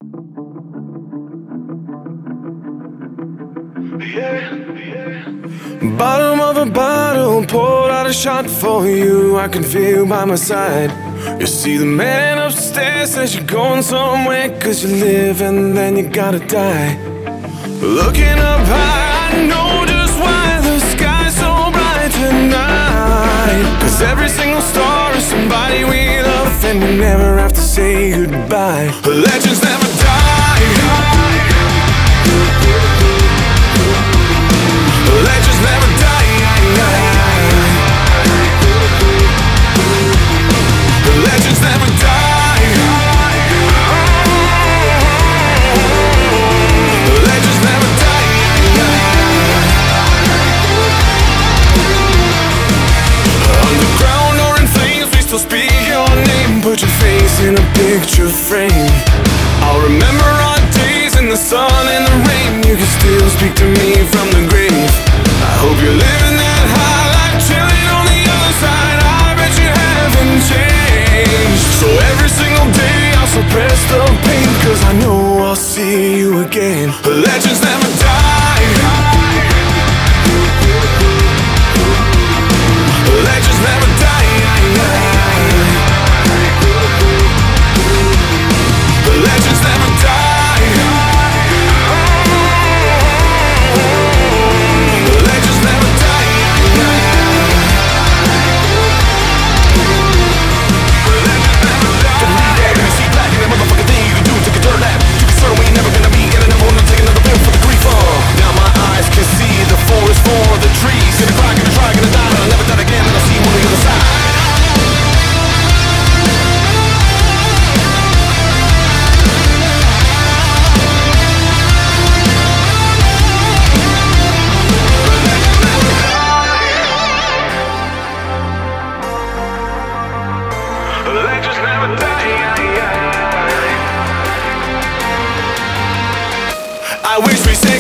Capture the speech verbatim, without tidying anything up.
Bottom of a bottle, poured out a shot for you. I can feel by my side. You see the man upstairs says you're going somewhere, cause you live and then you gotta die. Looking up high, I know just why the sky's so bright tonight. Cause every single star is somebody we love, and we never have to say goodbye. Legends never die. Legends never die. Legends never die. Legends never die. Underground or in flames, we still speak your name. Put your face in a picture frame. I'll remember our days in the sun and the rain. You can still speak to me from the grave. I hope you're living that high life, chilling on the other side. I bet you haven't changed. So every single day I'll suppress the pain, cause I know I'll see you again. Legends never die. Legends never die. Legends never die. Legends never die. Gonna read that, gonna see black, and that motherfucking thing you can do, take a dirt nap. You can certain we ain't never gonna meet, and I never wanna take another pill for the grief. Uh, now my eyes can see the forest for the trees. Gonna cry, gonna try, gonna die, I'll never die again, and I'll see you on the other side. Legends never die. I wish we said